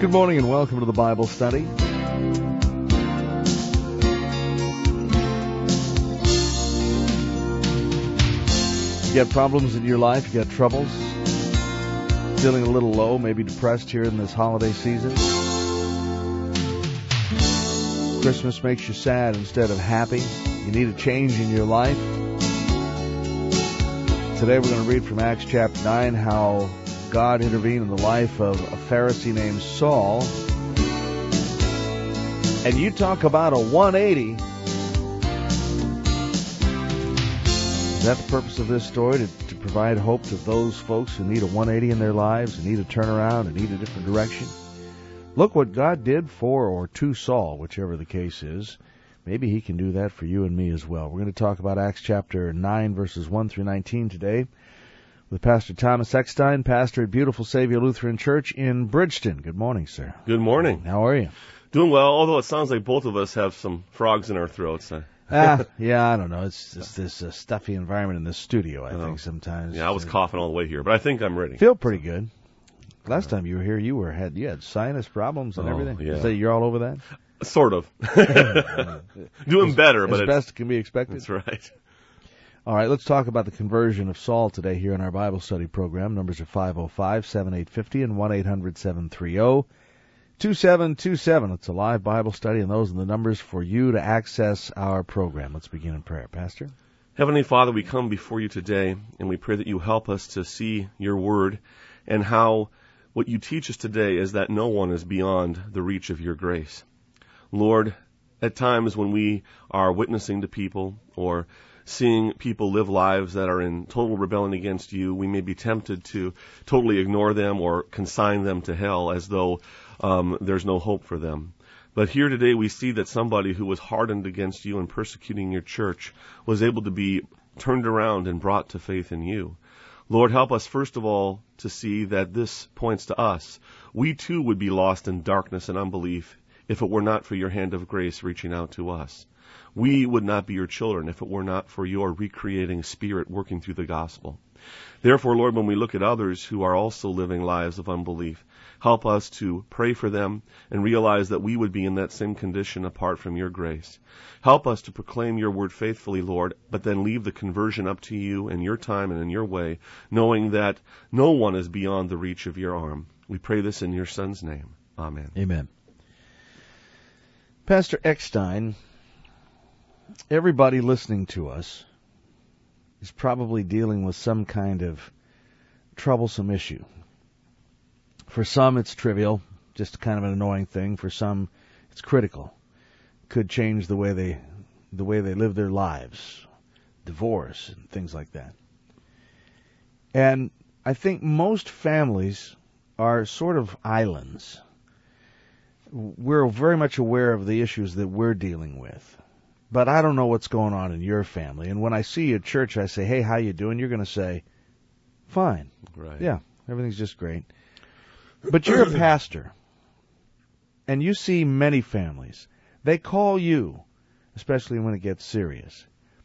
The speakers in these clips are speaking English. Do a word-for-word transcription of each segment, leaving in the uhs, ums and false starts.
Good morning and welcome to the Bible study. You got problems in your life, you got troubles, feeling a little low, maybe depressed here in this holiday season. Christmas makes you sad instead of happy. You need a change in your life. Today we're going to read from Acts chapter nine how God intervened in the life of a Pharisee named Saul. And you talk about a one eighty. Is that the purpose of this story? To, to provide hope to those folks who need a one eighty in their lives, and need a turnaround, and need a different direction? Look what God did for or to Saul, whichever the case is. Maybe he can do that for you and me as well. We're going to talk about Acts chapter nine, verses one through nineteen today, with Pastor Thomas Eckstein, pastor at Beautiful Savior Lutheran Church in Bridgeton. Good morning, sir. Good morning. How are you? Doing well, although it sounds like both of us have some frogs in our throats. ah, yeah, I don't know. It's just this uh, stuffy environment in the studio, I oh. think, sometimes. Yeah, I was uh, coughing all the way here, but I think I'm ready. Feel pretty good. Last time you were here, you were had you had sinus problems and oh, everything. Yeah. So you're all over that? Sort of. Doing as, better, but as it's best can be expected. That's right. All right, let's talk about the conversion of Saul today here in our Bible study program. Numbers are five oh five, seven eight five oh and one eight hundred, seven three oh, two seven two seven. It's a live Bible study, and those are the numbers for you to access our program. Let's begin in prayer. Pastor? Heavenly Father, we come before you today, and we pray that you help us to see your word and how what you teach us today is that no one is beyond the reach of your grace. Lord, at times when we are witnessing to people or seeing people live lives that are in total rebellion against you, we may be tempted to totally ignore them or consign them to hell as though um, there's no hope for them. But here today we see that somebody who was hardened against you and persecuting your church was able to be turned around and brought to faith in you. Lord, help us first of all to see that this points to us. We too would be lost in darkness and unbelief if it were not for your hand of grace reaching out to us. We would not be your children if it were not for your recreating spirit working through the gospel. Therefore, Lord, when we look at others who are also living lives of unbelief, help us to pray for them and realize that we would be in that same condition apart from your grace. Help us to proclaim your word faithfully, Lord, but then leave the conversion up to you in your time and in your way, knowing that no one is beyond the reach of your arm. We pray this in your Son's name. Amen. Amen. Pastor Eckstein, everybody listening to us is probably dealing with some kind of troublesome issue. For some, it's trivial, just kind of an annoying thing. For some, it's critical. Could change the way they the way they live their lives, divorce and things like that. And I think most families are sort of islands. We're very much aware of the issues that we're dealing with. But I don't know what's going on in your family. And when I see you at church, I say, hey, how you doing? You're going to say, fine. Right. Yeah, everything's just great. But you're a pastor, and you see many families. They call you, especially when it gets serious.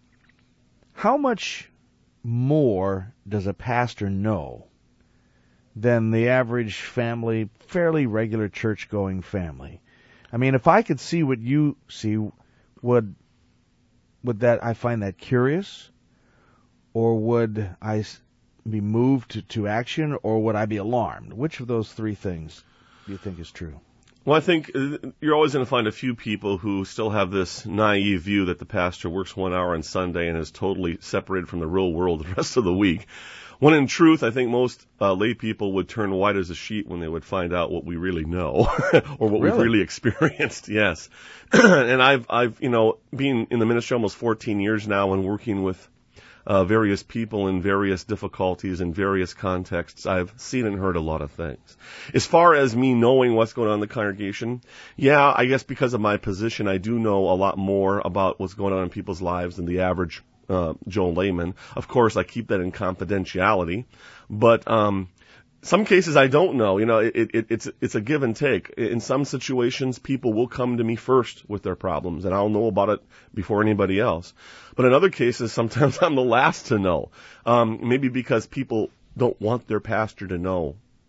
How much more does a pastor know than the average family, fairly regular church-going family? I mean, if I could see what you see, would would that I find that curious, or would I be moved to, to action, or would I be alarmed? Which of those three things do you think is true? Well, I think you're always going to find a few people who still have this naive view that the pastor works one hour on Sunday and is totally separated from the real world the rest of the week. When in truth, I think most uh, lay people would turn white as a sheet when they would find out what we really know or what really? we've really experienced. Yes. And I've, I've, you know, been in the ministry almost fourteen years now and working with uh, various people in various difficulties in various contexts. I've seen and heard a lot of things. As far as me knowing what's going on in the congregation, yeah, I guess because of my position, I do know a lot more about what's going on in people's lives than the average uh, Joe layman. Of course, I keep that in confidentiality, but um, some cases I don't know. You know, it, it, it's it's a give and take. In some situations, people will come to me first with their problems, and I'll know about it before anybody else. But in other cases, sometimes I'm the last to know. Um, maybe because people don't want their pastor to know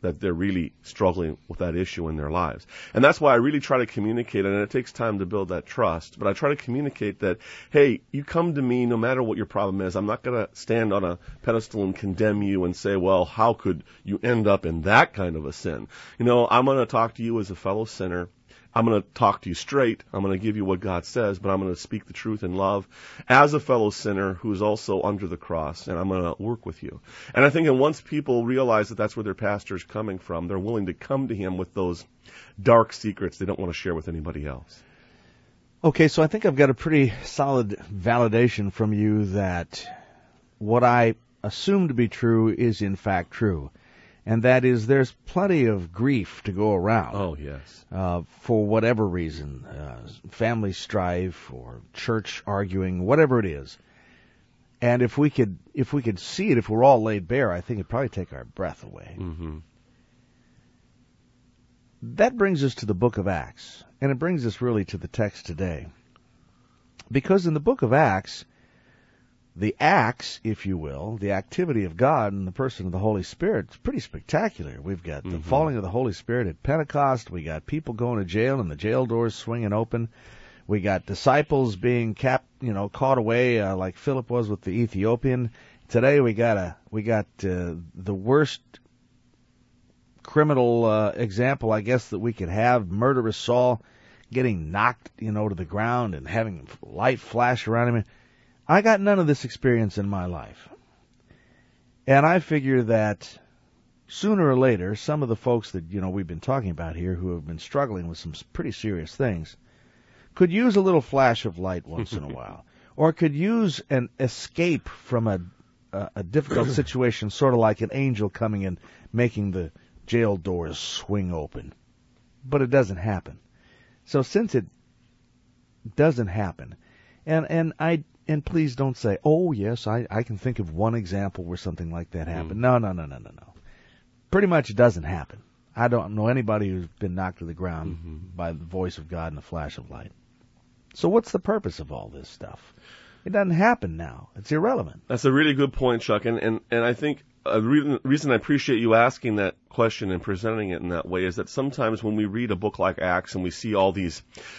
that they're really struggling with that issue in their lives. And that's why I really try to communicate, and it takes time to build that trust, but I try to communicate that, hey, you come to me no matter what your problem is. I'm not going to stand on a pedestal and condemn you and say, well, how could you end up in that kind of a sin? You know, I'm going to talk to you as a fellow sinner. I'm going to talk to you straight. I'm going to give you what God says, but I'm going to speak the truth in love as a fellow sinner who is also under the cross, and I'm going to work with you. And I think that once people realize that that's where their pastor is coming from, they're willing to come to him with those dark secrets they don't want to share with anybody else. Okay, so I think I've got a pretty solid validation from you that what I assume to be true is in fact true. And that is, there's plenty of grief to go around. Oh, yes. Uh, for whatever reason, uh, family strife or church arguing, whatever it is. And if we could, if we could see it, if we're all laid bare, I think it'd probably take our breath away. Mm-hmm. That brings us to the book of Acts, and it brings us really to the text today. Because in the book of Acts, the acts, if you will, the activity of God in the person of the Holy Spirit is pretty spectacular. We've got the mm-hmm. falling of the Holy Spirit at Pentecost. We got people going to jail and the jail doors swinging open. We got disciples being cap, you know, caught away uh, like Philip was with the Ethiopian. Today we got a we got uh, the worst criminal uh, example, I guess, that we could have: murderous Saul getting knocked, you know, to the ground and having light flash around him. I got none of this experience in my life. And I figure that sooner or later, some of the folks that, you know, we've been talking about here who have been struggling with some pretty serious things could use a little flash of light once in a while, or could use an escape from a, a, a difficult situation, sort of like an angel coming and making the jail doors swing open. But it doesn't happen. So since it doesn't happen, and, and I... And please don't say, oh, yes, I, I can think of one example where something like that happened. Mm. No, no, no, no, no, no. Pretty much it doesn't happen. I don't know anybody who's been knocked to the ground mm-hmm. by the voice of God in a flash of light. So what's the purpose of all this stuff? It doesn't happen now. It's irrelevant. That's a really good point, Chuck. And, and, and I think a re- reason I appreciate you asking that question and presenting it in that way is that sometimes when we read a book like Acts and we see all these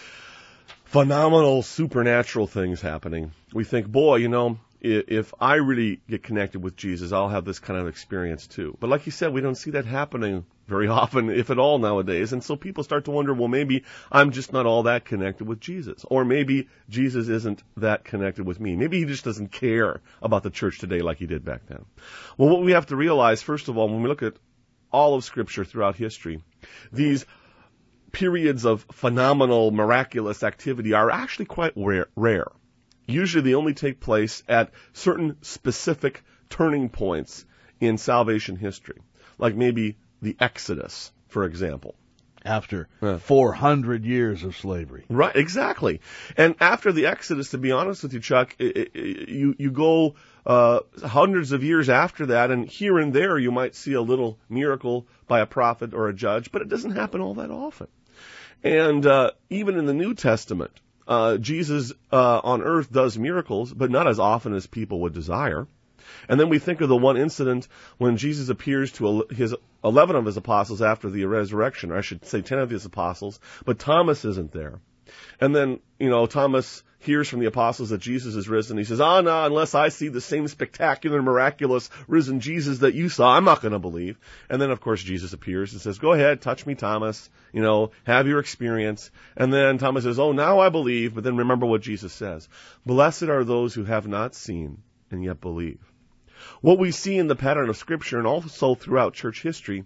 phenomenal supernatural things happening, we think, boy, you know, if I really get connected with Jesus, I'll have this kind of experience too. But like you said, we don't see that happening very often, if at all, nowadays. And so people start to wonder, well, maybe I'm just not all that connected with Jesus. Or maybe Jesus isn't that connected with me. Maybe he just doesn't care about the church today like he did back then. Well, what we have to realize, first of all, when we look at all of Scripture throughout history, these periods of phenomenal, miraculous activity are actually quite rare. rare. Usually they only take place at certain specific turning points in salvation history, like maybe the Exodus, for example. After uh, four hundred years of slavery. Right, exactly. And after the Exodus, to be honest with you, Chuck, it, it, you, you go uh, hundreds of years after that, and here and there you might see a little miracle by a prophet or a judge, but it doesn't happen all that often. And uh, even in the New Testament, uh, Jesus uh, on earth does miracles, but not as often as people would desire. And then we think of the one incident when Jesus appears to his eleven of his apostles after the resurrection, or I should say ten of his apostles, but Thomas isn't there. And then, you know, Thomas hears from the apostles that Jesus is risen. He says, oh, no, unless I see the same spectacular, miraculous, risen Jesus that you saw, I'm not going to believe. And then, of course, Jesus appears and says, go ahead, touch me, Thomas, you know, have your experience. And then Thomas says, oh, now I believe. But then remember what Jesus says. Blessed are those who have not seen and yet believe. What we see in the pattern of Scripture and also throughout church history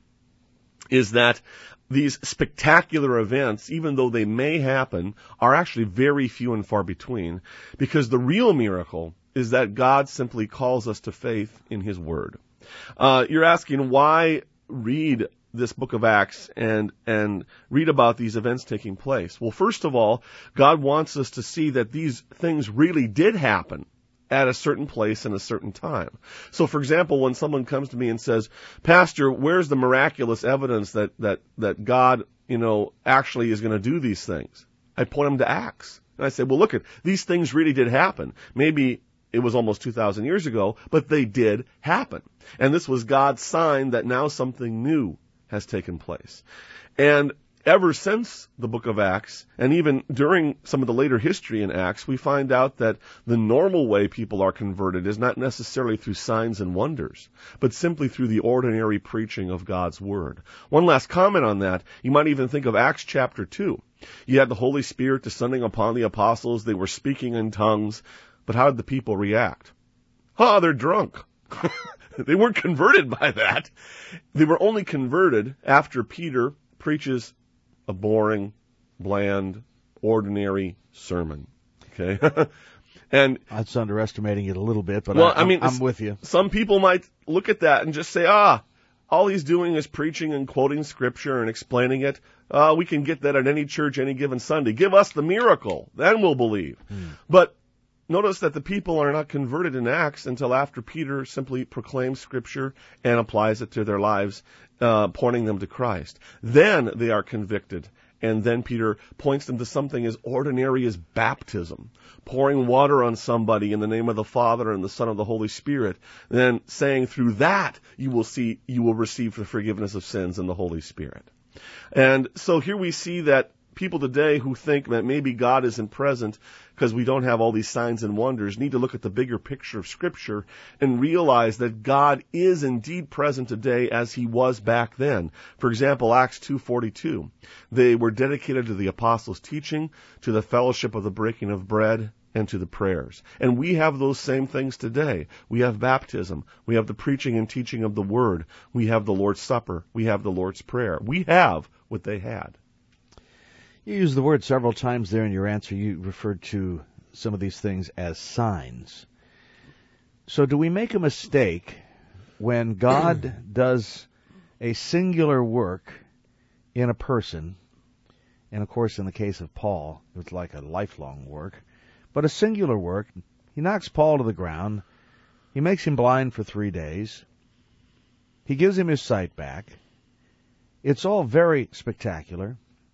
is that these spectacular events, even though they may happen, are actually very few and far between, because the real miracle is that God simply calls us to faith in His Word. Uh, you're asking, why read this book of Acts and and read about these events taking place? Well, first of all, God wants us to see that these things really did happen at a certain place and a certain time. So, for example, when someone comes to me and says, Pastor, where's the miraculous evidence that, that, that God, you know, actually is going to do these things? I point them to Acts. And I say, well, look, at these things really did happen. Maybe it was almost two thousand years ago, but they did happen. And this was God's sign that now something new has taken place. And ever since the book of Acts, and even during some of the later history in Acts, we find out that the normal way people are converted is not necessarily through signs and wonders, but simply through the ordinary preaching of God's Word. One last comment on that. You might even think of Acts chapter two. You had the Holy Spirit descending upon the apostles. They were speaking in tongues. But how did the people react? Oh, they're drunk. They weren't converted by that. They were only converted after Peter preaches a boring, bland, ordinary sermon. Okay? And that's underestimating it a little bit, but well, I, I'm, I mean, I'm with you. Some people might look at that and just say, ah, all he's doing is preaching and quoting Scripture and explaining it. Uh, we can get that at any church any given Sunday. Give us the miracle, then we'll believe. Hmm. But notice that the people are not converted in Acts until after Peter simply proclaims Scripture and applies it to their lives, uh, pointing them to Christ. Then they are convicted, and then Peter points them to something as ordinary as baptism, pouring water on somebody in the name of the Father and the Son and the Holy Spirit, and then saying through that you will see, you will receive the forgiveness of sins in the Holy Spirit. And so here we see that people today who think that maybe God isn't present because we don't have all these signs and wonders need to look at the bigger picture of Scripture and realize that God is indeed present today as he was back then. For example, Acts two forty-two. They were dedicated to the apostles' teaching, to the fellowship of the breaking of bread, and to the prayers. And we have those same things today. We have baptism. We have the preaching and teaching of the Word. We have the Lord's Supper. We have the Lord's Prayer. We have what they had. You used the word several times there in your answer. You referred to some of these things as signs. So do we make a mistake when God does a singular work in a person? And, of course, in the case of Paul, it was like a lifelong work. But a singular work, he knocks Paul to the ground. He makes him blind for three days. He gives him his sight back. It's all very spectacular.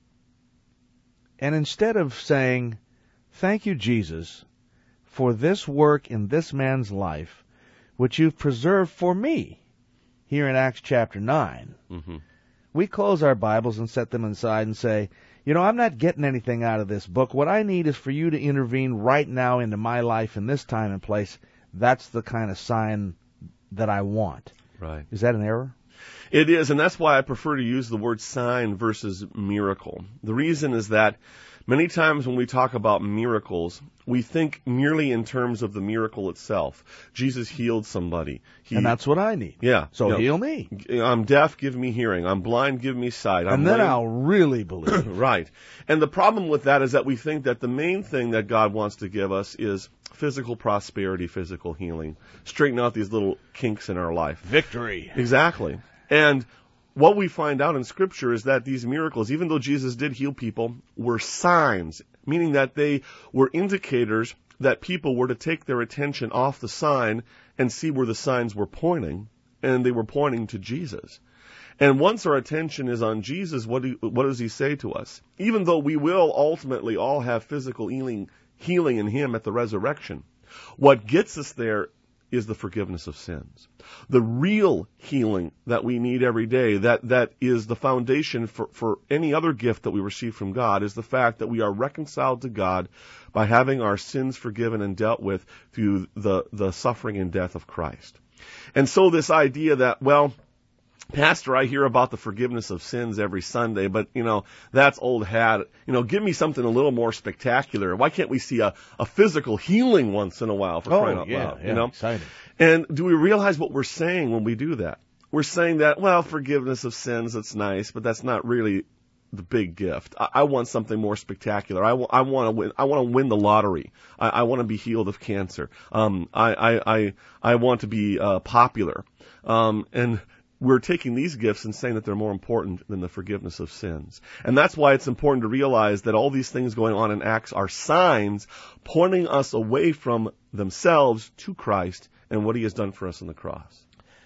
And instead of saying, thank you, Jesus, for this work in this man's life, which you've preserved for me, here in Acts chapter nine, mm-hmm. we close our Bibles and set them aside and say, you know, I'm not getting anything out of this book. What I need is for you to intervene right now into my life in this time and place. That's the kind of sign that I want. Right. Is that an error? It is, and that's why I prefer to use the word sign versus miracle. The reason is that many times when we talk about miracles, we think merely in terms of the miracle itself. Jesus healed somebody. He, and that's what I need. Yeah. So you know, heal me. I'm deaf, give me hearing. I'm blind, give me sight. I'm and then lame. I'll really believe. Right. And the problem with that is that we think that the main thing that God wants to give us is physical prosperity, physical healing. Straighten out these little kinks in our life. Victory. Exactly. And what we find out in Scripture is that these miracles, even though Jesus did heal people, were signs, meaning that they were indicators that people were to take their attention off the sign and see where the signs were pointing, and they were pointing to Jesus. And once our attention is on Jesus, what, do, what does he say to us? Even though we will ultimately all have physical healing, healing in him at the resurrection, what gets us there is the forgiveness of sins. The real healing that we need every day, that, that is the foundation for, for any other gift that we receive from God, is the fact that we are reconciled to God by having our sins forgiven and dealt with through the, the suffering and death of Christ. And so this idea that, well, Pastor, I hear about the forgiveness of sins every Sunday, but, you know, that's old hat. You know, give me something a little more spectacular. Why can't we see a, a physical healing once in a while, for oh, crying out yeah, loud? Yeah, you know? Exciting. And do we realize what we're saying when we do that? We're saying that, well, forgiveness of sins, that's nice, but that's not really the big gift. I, I want something more spectacular. I, w- I want to win. I want to win the lottery. I, I want to be healed of cancer. Um, I, I, I, I want to be uh, popular. Um, and we're taking these gifts and saying that they're more important than the forgiveness of sins. And that's why it's important to realize that all these things going on in Acts are signs pointing us away from themselves to Christ and what he has done for us on the cross.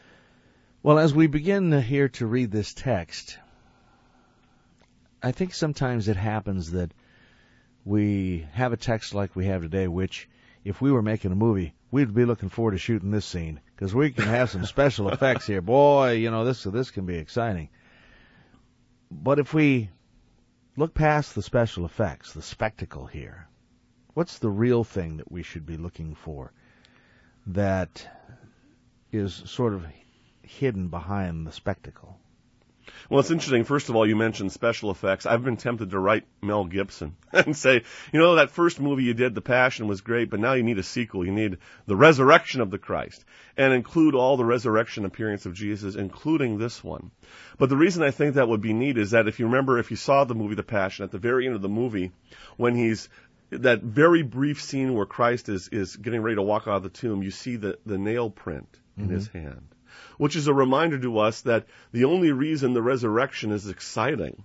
Well, as we begin here to read this text, I think sometimes it happens that we have a text like we have today, which, if we were making a movie, we'd be looking forward to shooting this scene, because we can have some special effects here. Boy, you know, this this can be exciting. But if we look past the special effects, the spectacle here, what's the real thing that we should be looking for that is sort of hidden behind the spectacle? Well, it's interesting. First of all, you mentioned special effects. I've been tempted to write Mel Gibson and say, you know, that first movie you did, The Passion, was great, but now you need a sequel. You need the resurrection of the Christ, and include all the resurrection appearance of Jesus, including this one. But the reason I think that would be neat is that if you remember, if you saw the movie The Passion, at the very end of the movie, when he's that very brief scene where Christ is, is getting ready to walk out of the tomb, you see the, the nail print in mm-hmm. his hand, which is a reminder to us that the only reason the resurrection is exciting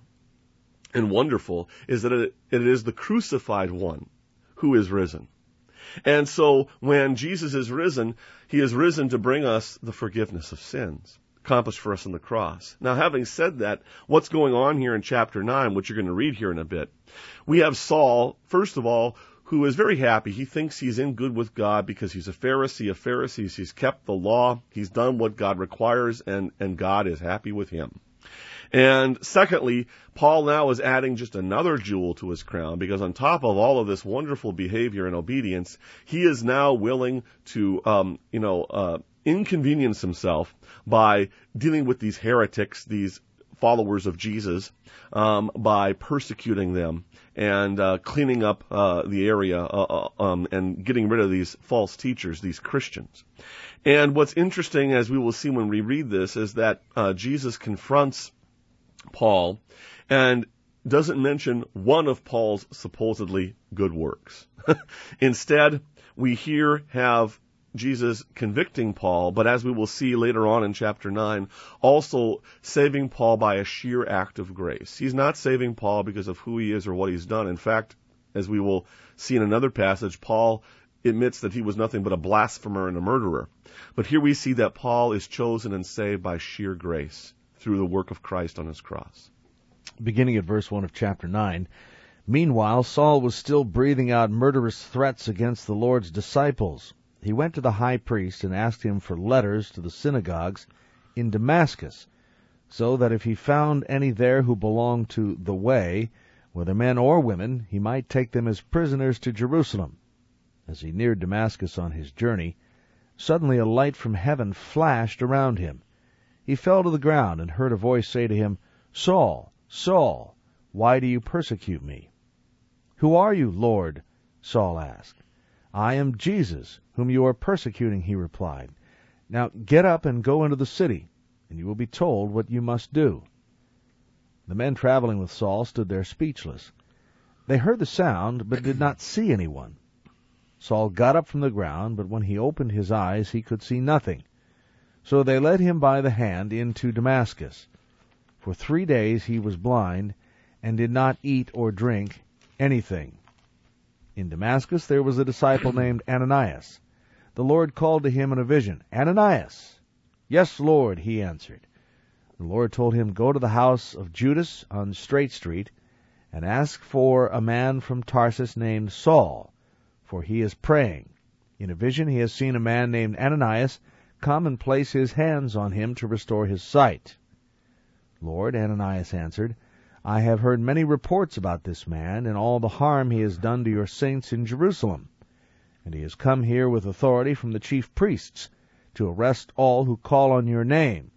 and wonderful is that it, it is the crucified one who is risen. And so when Jesus is risen, he is risen to bring us the forgiveness of sins, accomplished for us on the cross. Now, having said that, what's going on here in chapter nine, which you're going to read here in a bit, we have Saul, first of all, who is very happy. He thinks he's in good with God because he's a Pharisee of Pharisees. He's kept the law. He's done what God requires, and, and God is happy with him. And secondly, Paul now is adding just another jewel to his crown, because on top of all of this wonderful behavior and obedience, he is now willing to, um, you know, uh, inconvenience himself by dealing with these heretics, these followers of Jesus, um, by persecuting them and uh, cleaning up uh, the area uh, um, and getting rid of these false teachers, these Christians. And what's interesting, as we will see when we read this, is that uh, Jesus confronts Paul and doesn't mention one of Paul's supposedly good works. Instead, we here have Jesus convicting Paul, but as we will see later on in chapter nine, also saving Paul by a sheer act of grace. He's not saving Paul because of who he is or what he's done. In fact, as we will see in another passage, Paul admits that he was nothing but a blasphemer and a murderer. But here we see that Paul is chosen and saved by sheer grace through the work of Christ on his cross. Beginning at verse one of chapter nine, meanwhile Saul was still breathing out murderous threats against the Lord's disciples. He went to the high priest and asked him for letters to the synagogues in Damascus, so that if he found any there who belonged to the way, whether men or women, he might take them as prisoners to Jerusalem. As he neared Damascus on his journey, suddenly a light from heaven flashed around him. He fell to the ground and heard a voice say to him, Saul, Saul, why do you persecute me? Who are you, Lord? Saul asked. I am Jesus, whom you are persecuting, he replied. Now get up and go into the city, and you will be told what you must do. The men traveling with Saul stood there speechless. They heard the sound, but did not see anyone. Saul got up from the ground, but when he opened his eyes, he could see nothing. So they led him by the hand into Damascus. For three days he was blind, and did not eat or drink anything. In Damascus there was a disciple named Ananias. The Lord called to him in a vision, Ananias! Yes, Lord, he answered. The Lord told him, Go to the house of Judas on Straight Street, and ask for a man from Tarsus named Saul, for he is praying. In a vision he has seen a man named Ananias come and place his hands on him to restore his sight. Lord, Ananias answered, I have heard many reports about this man and all the harm he has done to your saints in Jerusalem, and he has come here with authority from the chief priests to arrest all who call on your name.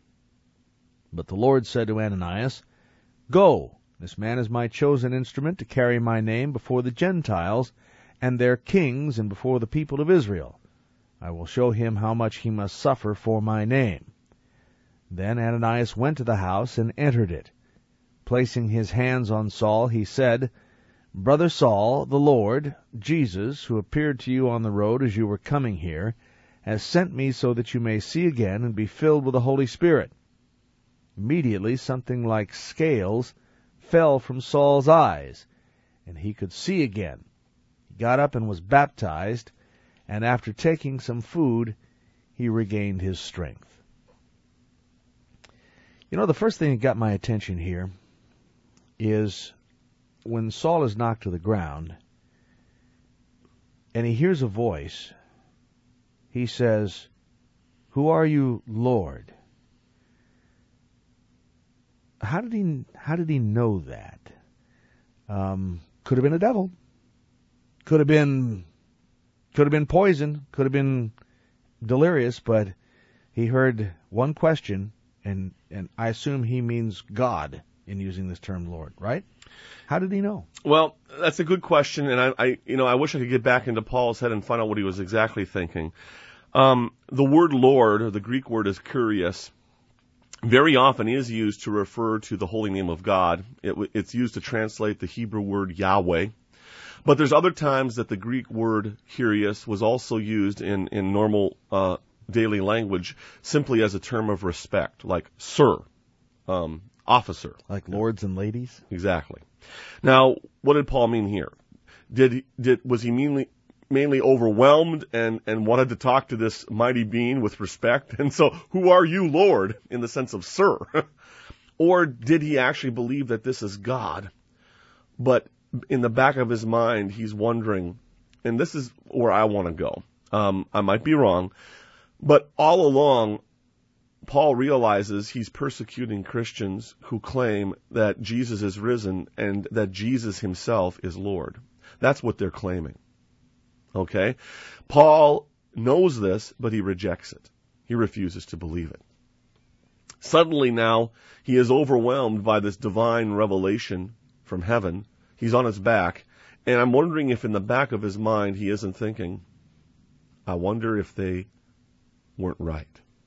But the Lord said to Ananias, Go, this man is my chosen instrument to carry my name before the Gentiles and their kings and before the people of Israel. I will show him how much he must suffer for my name. Then Ananias went to the house and entered it. Placing his hands on Saul, he said, Brother Saul, the Lord, Jesus, who appeared to you on the road as you were coming here, has sent me so that you may see again and be filled with the Holy Spirit. Immediately something like scales fell from Saul's eyes, and he could see again. He got up and was baptized, and after taking some food, he regained his strength. You know, the first thing that got my attention here is when Saul is knocked to the ground and he hears a voice, he says, Who are you, Lord? how did he how did he know that? Um, could have been a devil. Could have been could have been poison. Could have been delirious. But he heard one question, and and I assume he means God in using this term, Lord. Right? How did he know? Well, that's a good question, and I, I you know I wish I could get back into Paul's head and find out what he was exactly thinking. Um, the word Lord, or the Greek word is kurios, very often is used to refer to the holy name of God. It, it's used to translate the Hebrew word Yahweh. But there's other times that the Greek word kurios was also used in, in normal uh, daily language simply as a term of respect, like sir, um, officer. Like lords and ladies? Exactly. Now, what did Paul mean here? Did did was he mainly mainly overwhelmed and, and wanted to talk to this mighty being with respect? And so, who are you, Lord, in the sense of sir? Or did he actually believe that this is God? But in the back of his mind, he's wondering, and this is where I want to go. Um, I might be wrong, but all along, Paul realizes he's persecuting Christians who claim that Jesus is risen and that Jesus himself is Lord. That's what they're claiming. Okay? Paul knows this, but he rejects it. He refuses to believe it. Suddenly now, he is overwhelmed by this divine revelation from heaven. He's on his back, and I'm wondering if in the back of his mind he isn't thinking, I wonder if they weren't right.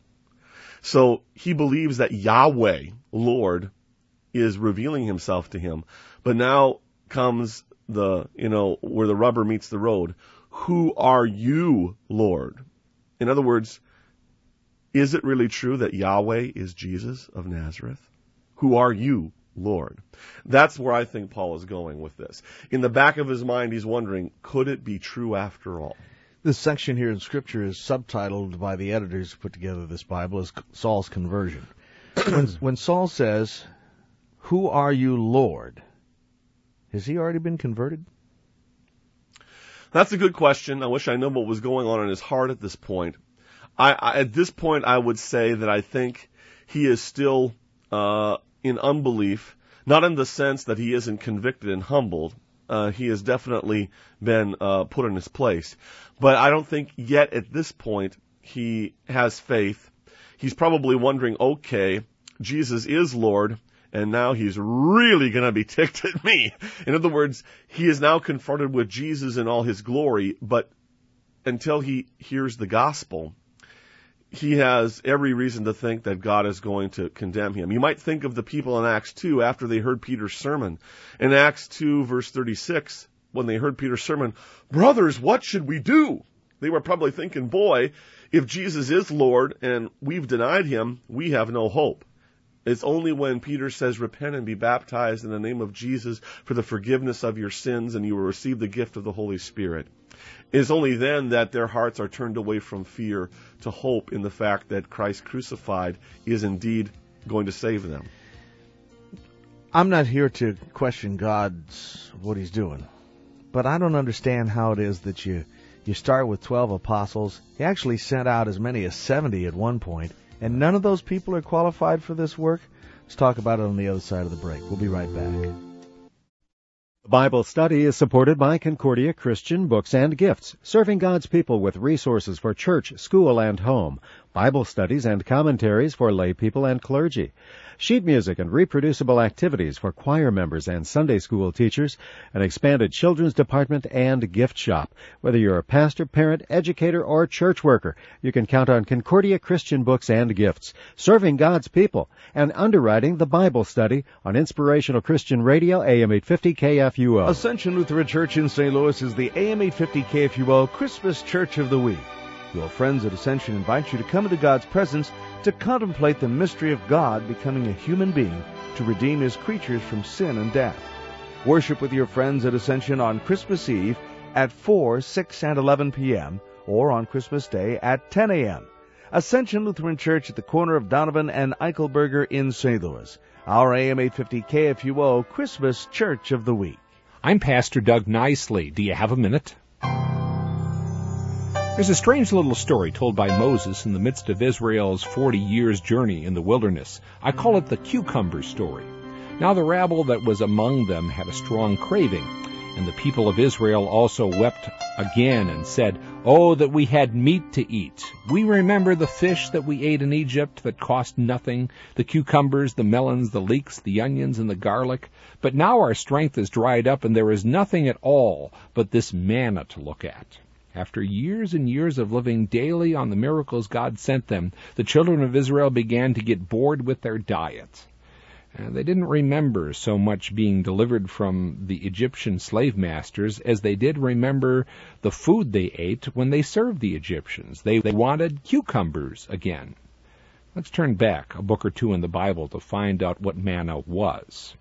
So he believes that Yahweh, Lord, is revealing himself to him. But now comes the, you know, where the rubber meets the road. Who are you, Lord? In other words, is it really true that Yahweh is Jesus of Nazareth? Who are you, Lord? That's where I think Paul is going with this. In the back of his mind, he's wondering, could it be true after all? This section here in Scripture is subtitled by the editors who put together this Bible as Saul's conversion. when, when Saul says, who are you, Lord? Has he already been converted? That's a good question. I wish I knew what was going on in his heart at this point. I, I at this point, I would say that I think he is still uh, in unbelief, not in the sense that he isn't convicted and humbled. Uh, he has definitely been uh, put in his place. But I don't think yet at this point he has faith. He's probably wondering, okay, Jesus is Lord, and now he's really going to be ticked at me. In other words, he is now confronted with Jesus in all his glory, but until he hears the gospel, he has every reason to think that God is going to condemn him. You might think of the people in Acts two after they heard Peter's sermon. In Acts two, verse thirty-six, when they heard Peter's sermon, brothers, what should we do? They were probably thinking, boy, if Jesus is Lord and we've denied him, we have no hope. It's only when Peter says, repent and be baptized in the name of Jesus for the forgiveness of your sins, and you will receive the gift of the Holy Spirit. It's only then that their hearts are turned away from fear to hope in the fact that Christ crucified is indeed going to save them. I'm not here to question God's, what he's doing, but I don't understand how it is that you, you start with twelve apostles. He actually sent out as many as seventy at one point, and none of those people are qualified for this work. Let's talk about it on the other side of the break. We'll be right back. The Bible study is supported by Concordia Christian Books and Gifts, serving God's people with resources for church, school, and home, Bible studies and commentaries for lay people and clergy, sheet music and reproducible activities for choir members and Sunday school teachers, an expanded children's department and gift shop. Whether you're a pastor, parent, educator, or church worker, you can count on Concordia Christian Books and Gifts, serving God's people, and underwriting the Bible study on Inspirational Christian Radio, A M eight fifty K F U O. Ascension Lutheran Church in Saint Louis is the A M eight fifty K F U O Christmas Church of the Week. Your friends at Ascension invite you to come into God's presence to contemplate the mystery of God becoming a human being to redeem his creatures from sin and death. Worship with your friends at Ascension on Christmas Eve at four, six, and eleven p.m. or on Christmas Day at ten a.m. Ascension Lutheran Church at the corner of Donovan and Eichelberger in Saint Louis. Our A M eight fifty K F U O Christmas Church of the Week. I'm Pastor Doug Nicely. Do you have a minute? There's a strange little story told by Moses in the midst of Israel's forty years' journey in the wilderness. I call it the cucumber story. Now the rabble that was among them had a strong craving, and the people of Israel also wept again and said, "Oh, that we had meat to eat. We remember the fish that we ate in Egypt that cost nothing, the cucumbers, the melons, the leeks, the onions, and the garlic. But now our strength is dried up, and there is nothing at all but this manna to look at." After years and years of living daily on the miracles God sent them, the children of Israel began to get bored with their diet. And they didn't remember so much being delivered from the Egyptian slave masters as they did remember the food they ate when they served the Egyptians. They, they wanted cucumbers again. Let's turn back a book or two in the Bible to find out what manna was.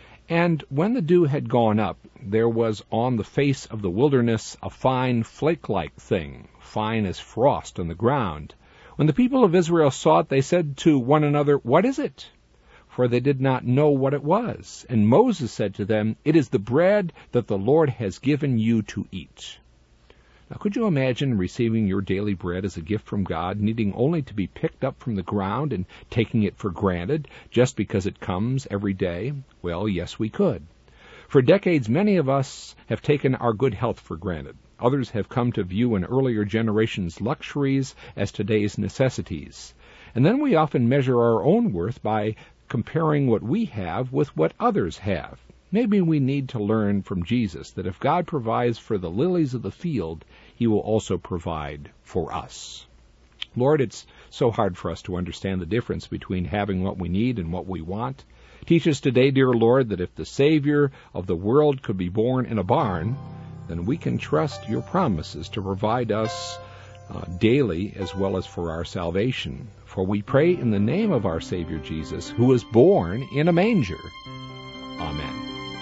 And when the dew had gone up, there was on the face of the wilderness a fine flake-like thing, fine as frost on the ground. When the people of Israel saw it, they said to one another, "What is it?" For they did not know what it was. And Moses said to them, "It is the bread that the Lord has given you to eat." Now, could you imagine receiving your daily bread as a gift from God, needing only to be picked up from the ground and taking it for granted just because it comes every day? Well, yes, we could. For decades, many of us have taken our good health for granted. Others have come to view an earlier generation's luxuries as today's necessities. And then we often measure our own worth by comparing what we have with what others have. Maybe we need to learn from Jesus that if God provides for the lilies of the field, he will also provide for us. Lord, it's so hard for us to understand the difference between having what we need and what we want. Teach us today, dear Lord, that if the Savior of the world could be born in a barn, then we can trust your promises to provide us uh, daily as well as for our salvation. For we pray in the name of our Savior Jesus, who was born in a manger. Amen.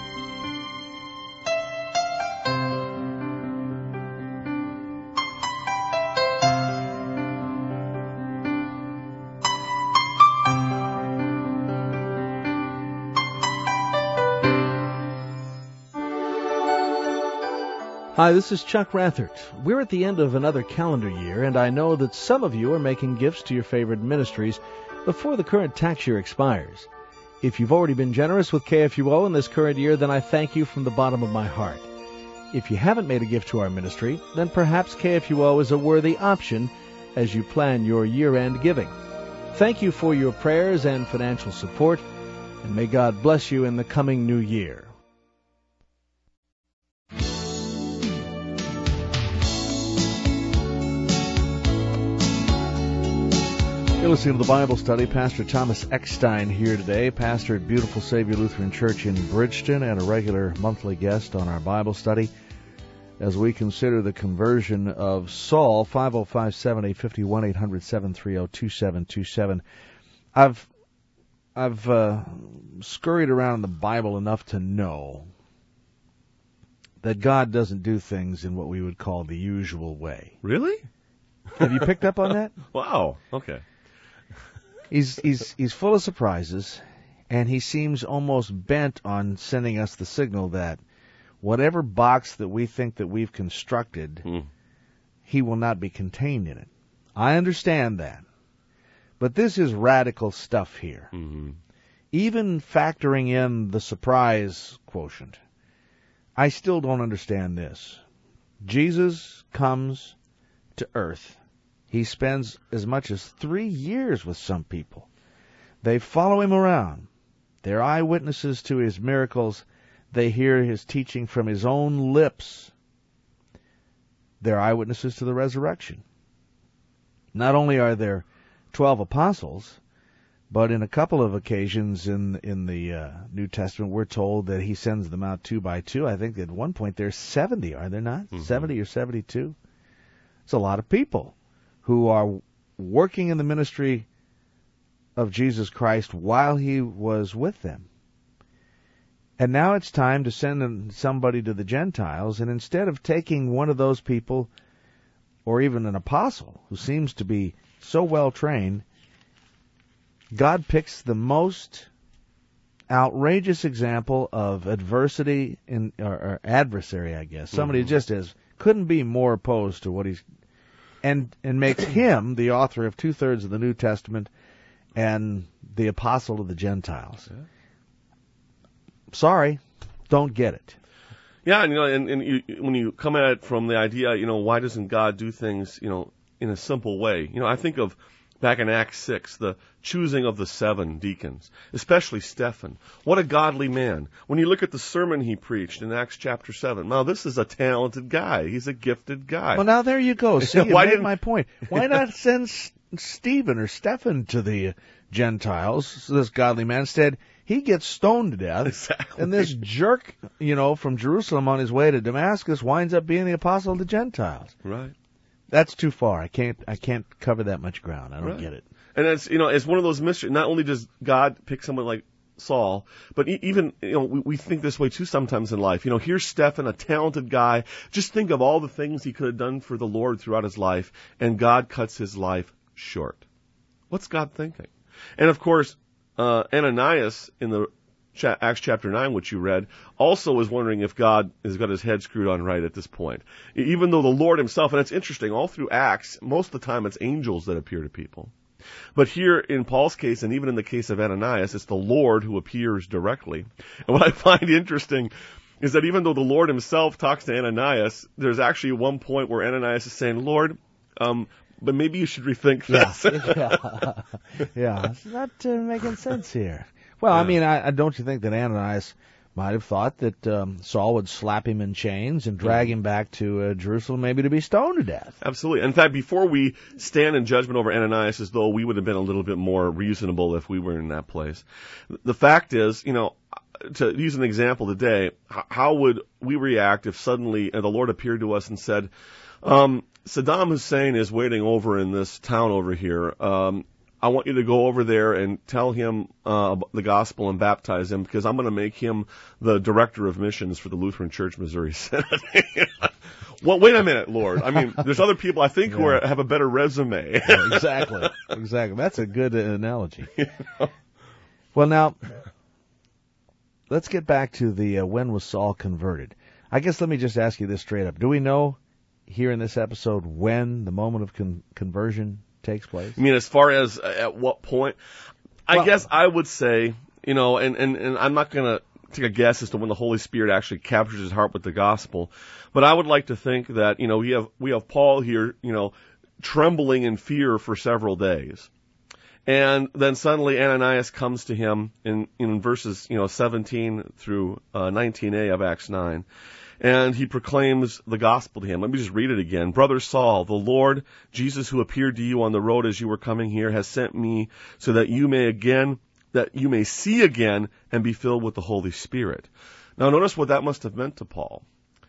Hi, this is Chuck Rathert. We're at the end of another calendar year, and I know that some of you are making gifts to your favorite ministries before the current tax year expires. If you've already been generous with K F U O in this current year, then I thank you from the bottom of my heart. If you haven't made a gift to our ministry, then perhaps K F U O is a worthy option as you plan your year-end giving. Thank you for your prayers and financial support, and may God bless you in the coming new year. You're listening to the Bible Study. Pastor Thomas Eckstein here today, pastor at Beautiful Savior Lutheran Church in Bridgeton and a regular monthly guest on our Bible study as we consider the conversion of Saul. Five oh five, seven eight five one, eight hundred, seven three zero, two seven two seven. I've I've uh, scurried around in the Bible enough to know that God doesn't do things in what we would call the usual way. Really? Have you picked up on that? Wow. Okay. He's he's he's full of surprises, and he seems almost bent on sending us the signal that whatever box that we think that we've constructed, mm. he will not be contained in it. I understand that. But this is radical stuff here. Mm-hmm. Even factoring in the surprise quotient, I still don't understand this. Jesus comes to earth. He spends as much as three years with some people. They follow him around. They're eyewitnesses to his miracles. They hear his teaching from his own lips. They're eyewitnesses to the resurrection. Not only are there twelve apostles, but in a couple of occasions in in the uh, New Testament, we're told that he sends them out two by two. I think at one point there's seventy, are there not? Mm-hmm. seventy or seventy-two? It's a lot of people who are working in the ministry of Jesus Christ while he was with them. And now it's time to send somebody to the Gentiles, and instead of taking one of those people, or even an apostle who seems to be so well trained, God picks the most outrageous example of adversity in, or, or adversary, I guess. Somebody mm-hmm. just as couldn't be more opposed to what he's and and makes him the author of two-thirds of the New Testament and the apostle of the Gentiles. Yeah. Sorry, don't get it. Yeah, and you know, and, and you, when you come at it from the idea, you know, why doesn't God do things, you know, in a simple way? You know, I think of back in Acts six, the choosing of the seven deacons, especially Stephen. What a godly man. When you look at the sermon he preached in Acts chapter seven, now this is a talented guy. He's a gifted guy. Well, now there you go. See, you Why made didn't- my point. Why not send S- Stephen or Stephen to the Gentiles, this godly man? Instead, he gets stoned to death. Exactly. And this jerk, you know, from Jerusalem on his way to Damascus winds up being the apostle of the Gentiles. Right. That's too far. I can't I can't cover that much ground. I don't Right. get it. And it's, you know, it's one of those mysteries. Not only does God pick someone like Saul, but e- even, you know, we, we think this way too sometimes in life. You know, here's Stephen, a talented guy. Just think of all the things he could have done for the Lord throughout his life, and God cuts his life short. What's God thinking? And of course, uh, Ananias in the cha- Acts chapter nine, which you read, also was wondering if God has got his head screwed on right at this point. E- Even though the Lord himself, and it's interesting, all through Acts, most of the time it's angels that appear to people. But here in Paul's case, and even in the case of Ananias, it's the Lord who appears directly. And what I find interesting is that even though the Lord himself talks to Ananias, there's actually one point where Ananias is saying, Lord, um, but maybe you should rethink this. Yeah, yeah. yeah. It's not uh, making sense here. Well, I Yeah. mean, I, I don't you think that Ananias might have thought that um, Saul would slap him in chains and drag him back to uh, Jerusalem, maybe to be stoned to death? Absolutely. In fact, before we stand in judgment over Ananias as though we would have been a little bit more reasonable if we were in that place, the fact is, you know, to use an example today, h- how would we react if suddenly uh, the Lord appeared to us and said, um, Saddam Hussein is waiting over in this town over here. Um, I want you to go over there and tell him uh, the gospel and baptize him because I'm going to make him the director of missions for the Lutheran Church Missouri Synod. Well, wait a minute, Lord. I mean, there's other people I think who are, have a better resume. Yeah, exactly. Exactly. That's a good uh, analogy. Well, now, let's get back to the uh, when was Saul converted. I guess let me just ask you this straight up. Do we know here in this episode when the moment of con- conversion takes place? I mean, as far as uh, at what point, I Well- guess I would say, you know, and, and, and I'm not going to take a guess as to when the Holy Spirit actually captures his heart with the gospel, but I would like to think that, you know, we have, we have Paul here, you know, trembling in fear for several days. And then suddenly Ananias comes to him in, in verses, you know, seventeen through uh, nineteen a of Acts nine. And he proclaims the gospel to him. Let me just read it again. Brother Saul, the Lord Jesus who appeared to you on the road as you were coming here has sent me so that you may again, that you may see again and be filled with the Holy Spirit. Now notice what that must have meant to Paul.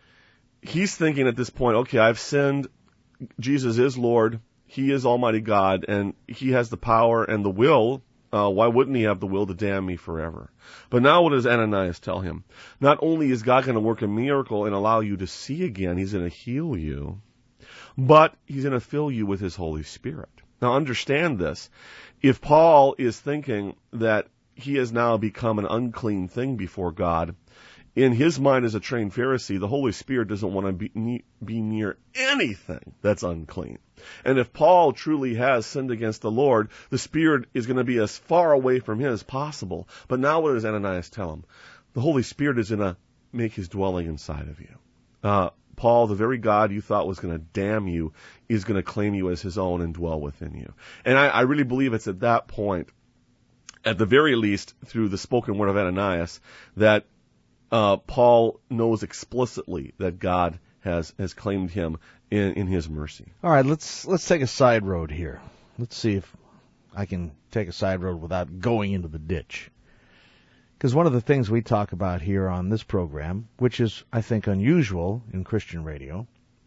He's thinking at this point, okay, I've sinned. Jesus is Lord. He is Almighty God, and he has the power and the will. Uh, why wouldn't he have the will to damn me forever? But now what does Ananias tell him? Not only is God going to work a miracle and allow you to see again, he's going to heal you, but he's going to fill you with his Holy Spirit. Now understand this. If Paul is thinking that he has now become an unclean thing before God, in his mind as a trained Pharisee, the Holy Spirit doesn't want to be, ne- be near anything that's unclean. And if Paul truly has sinned against the Lord, the Spirit is going to be as far away from him as possible. But now what does Ananias tell him? The Holy Spirit is going to make his dwelling inside of you. Uh, Paul, the very God you thought was going to damn you, is going to claim you as his own and dwell within you. And I, I really believe it's at that point, at the very least, through the spoken word of Ananias, that Uh, Paul knows explicitly that God has, has claimed him in, in his mercy. All right, let's let's take a side road here. Let's see if I can take a side road without going into the ditch. Because one of the things we talk about here on this program, which is, I think, unusual in Christian radio,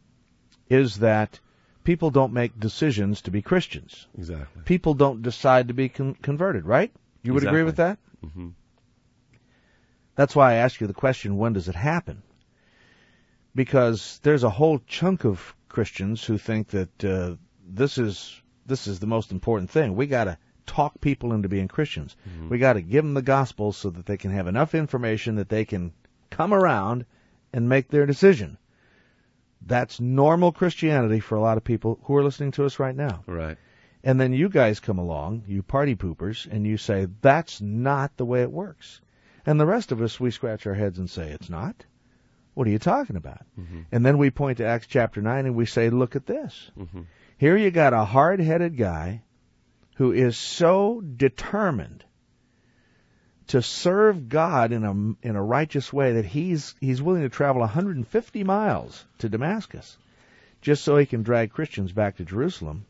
is that people don't make decisions to be Christians. Exactly. People don't decide to be con- converted, right? You would Exactly. agree with that? Mm-hmm. That's why I ask you the question, when does it happen? Because there's a whole chunk of Christians who think that uh, this is this is the most important thing. We got to talk people into being Christians. Mm-hmm. We got to give them the gospel so that they can have enough information that they can come around and make their decision. That's normal Christianity for a lot of people who are listening to us right now. Right. And then you guys come along, you party poopers, and you say, that's not the way it works. And the rest of us, we scratch our heads and say, it's not? What are you talking about? Mm-hmm. And then we point to Acts chapter nine and we say, look at this. Mm-hmm. Here you got a hard-headed guy who is so determined to serve God in a, in a righteous way that he's he's willing to travel one hundred fifty miles to Damascus just so he can drag Christians back to Jerusalem,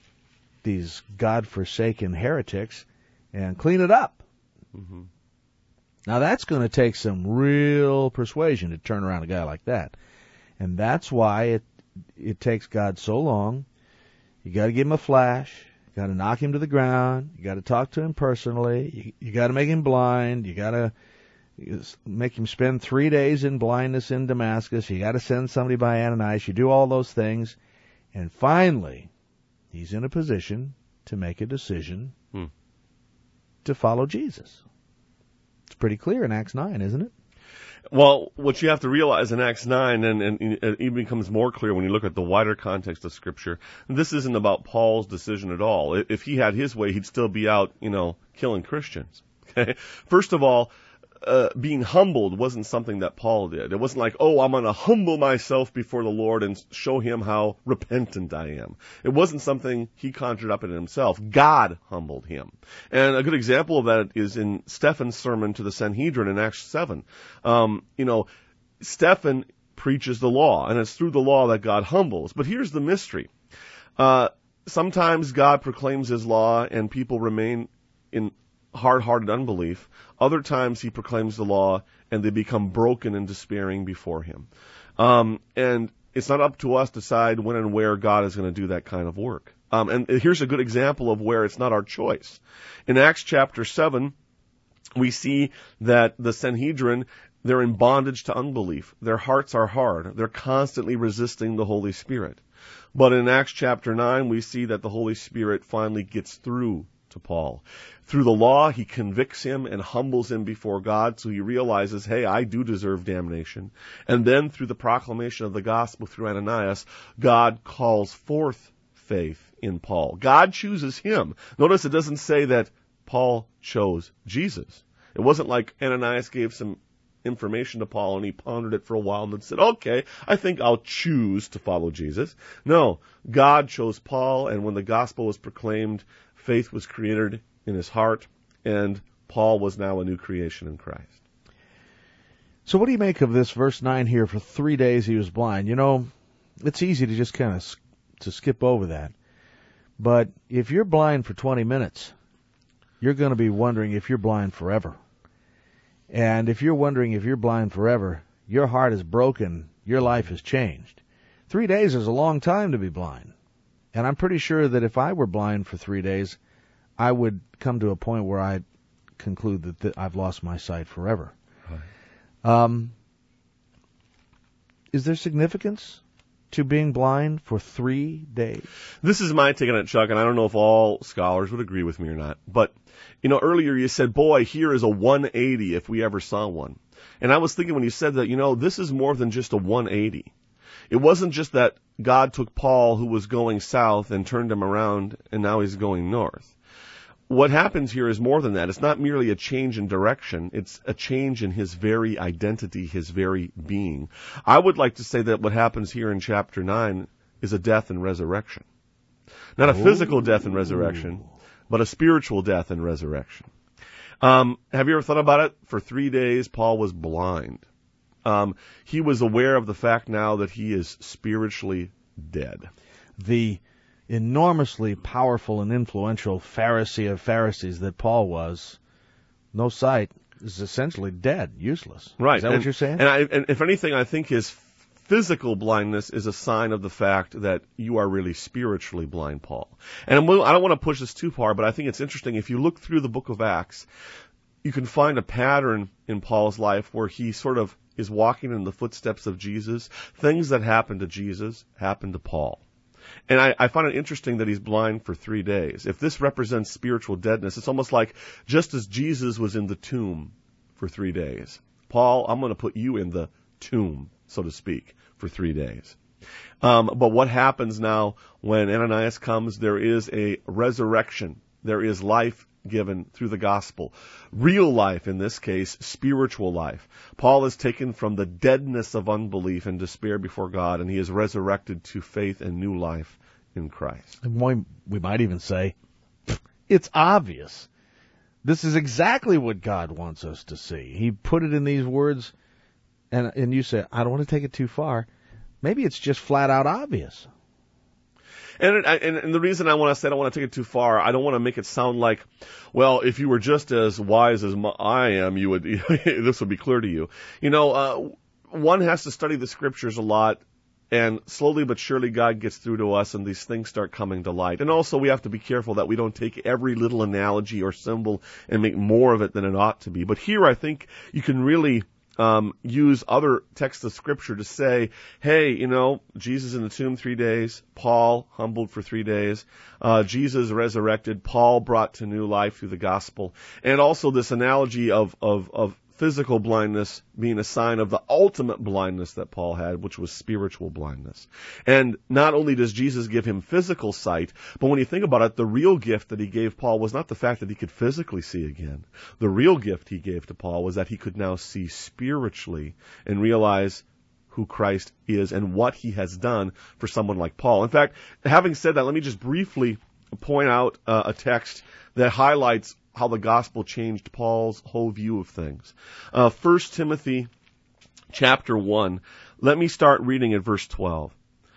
these God-forsaken heretics, and clean it up. Mm-hmm. Now that's going to take some real persuasion to turn around a guy like that. And that's why it it takes God so long. You got to give him a flash. You got to knock him to the ground. You got to talk to him personally. You, you got to make him blind. You got to make him spend three days in blindness in Damascus. You got to send somebody by Ananias. You do all those things. And finally, he's in a position to make a decision hmm. to follow Jesus. It's pretty clear in Acts nine, isn't it? Well, what you have to realize in Acts nine, and, and it even becomes more clear when you look at the wider context of Scripture, this isn't about Paul's decision at all. If he had his way, he'd still be out, you know, killing Christians. Okay? First of all, uh, being humbled wasn't something that Paul did. It wasn't like, oh, I'm going to humble myself before the Lord and show him how repentant I am. It wasn't something he conjured up in himself. God humbled him. And a good example of that is in Stephen's sermon to the Sanhedrin in Acts seven. Um, you know, Stephen preaches the law, and it's through the law that God humbles. But here's the mystery. Uh, sometimes God proclaims his law and people remain in hard-hearted unbelief. Other times he proclaims the law and they become broken and despairing before him. Um, and it's not up to us to decide when and where God is going to do that kind of work. Um, and here's a good example of where it's not our choice. In Acts chapter seven, we see that the Sanhedrin, they're in bondage to unbelief. Their hearts are hard. They're constantly resisting the Holy Spirit. But in Acts chapter nine, we see that the Holy Spirit finally gets through to Paul. Through the law, he convicts him and humbles him before God, so he realizes, hey, I do deserve damnation. And then through the proclamation of the gospel through Ananias, God calls forth faith in Paul. God chooses him. Notice it doesn't say that Paul chose Jesus. It wasn't like Ananias gave some information to Paul and he pondered it for a while and then said, okay, I think I'll choose to follow Jesus. No, God chose Paul, and when the gospel was proclaimed, faith was created in his heart, and Paul was now a new creation in Christ. So what do you make of this verse nine here? For three days he was blind. You know, it's easy to just kind of to skip over that. But if you're blind for twenty minutes, you're going to be wondering if you're blind forever. And if you're wondering if you're blind forever, your heart is broken, your life has changed. Three days is a long time to be blind. And I'm pretty sure that if I were blind for three days, I would come to a point where I'd conclude that th- I've lost my sight forever. Right. Um, is there significance to being blind for three days? This is my take on it, Chuck, and I don't know if all scholars would agree with me or not. But, you know, earlier you said, boy, here is a one eighty if we ever saw one. And I was thinking when you said that, you know, this is more than just a one eighty. It wasn't just that God took Paul, who was going south, and turned him around, and now he's going north. What happens here is more than that. It's not merely a change in direction. It's a change in his very identity, his very being. I would like to say that what happens here in chapter nine is a death and resurrection. Not a physical death and resurrection, but a spiritual death and resurrection. Um, have you ever thought about it? For three days, Paul was blind. Um, he was aware of the fact now that he is spiritually dead. The enormously powerful and influential Pharisee of Pharisees that Paul was, no sight, is essentially dead, useless. Right. Is that and, what you're saying? And, I, and if anything, I think his physical blindness is a sign of the fact that you are really spiritually blind, Paul. And I'm, I don't want to push this too far, but I think it's interesting. If you look through the book of Acts, you can find a pattern in Paul's life where he sort of is walking in the footsteps of Jesus. Things that happened to Jesus happened to Paul. And I, I find it interesting that he's blind for three days. If this represents spiritual deadness, it's almost like just as Jesus was in the tomb for three days, Paul, I'm going to put you in the tomb, so to speak, for three days. Um, but what happens now when Ananias comes? There is a resurrection. There is life given through the gospel. Real life, in this case, spiritual life. Paul is taken from the deadness of unbelief and despair before God, and he is resurrected to faith and new life in Christ. And we, we might even say, it's obvious. This is exactly what God wants us to see. He put it in these words, and and you say, I don't want to take it too far. Maybe it's just flat out obvious. And, it, and and the reason I want to say I don't want to take it too far, I don't want to make it sound like, well, if you were just as wise as I am, you would this would be clear to you. You know, uh, one has to study the scriptures a lot, and slowly but surely God gets through to us, and these things start coming to light. And also, we have to be careful that we don't take every little analogy or symbol and make more of it than it ought to be. But here, I think you can really Um, use other texts of Scripture to say, hey, you know, Jesus in the tomb three days, Paul humbled for three days, uh, Jesus resurrected, Paul brought to new life through the gospel, and also this analogy of, of, of physical blindness being a sign of the ultimate blindness that Paul had, which was spiritual blindness. And not only does Jesus give him physical sight, but when you think about it, the real gift that he gave Paul was not the fact that he could physically see again. The real gift he gave to Paul was that he could now see spiritually and realize who Christ is and what he has done for someone like Paul. In fact, having said that, let me just briefly point out uh, a text that highlights how the gospel changed Paul's whole view of things. Uh, First Timothy chapter one. Let me start reading at verse twelve.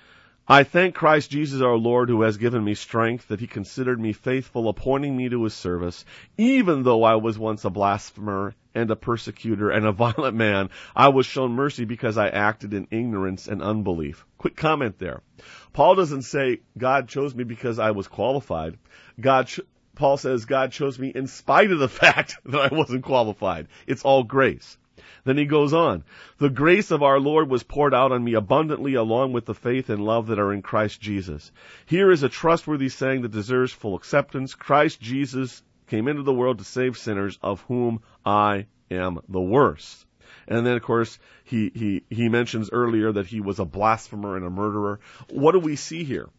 I thank Christ Jesus our Lord, who has given me strength, that he considered me faithful, appointing me to his service. Even though I was once a blasphemer and a persecutor and a violent man, I was shown mercy because I acted in ignorance and unbelief. Quick comment there. Paul doesn't say God chose me because I was qualified. God cho- Paul says God chose me in spite of the fact that I wasn't qualified. It's all grace. Then he goes on. The grace of our Lord was poured out on me abundantly, along with the faith and love that are in Christ Jesus. Here is a trustworthy saying that deserves full acceptance. Christ Jesus came into the world to save sinners, of whom I am the worst. And then, of course, he, he, he mentions earlier that he was a blasphemer and a murderer. What do we see here?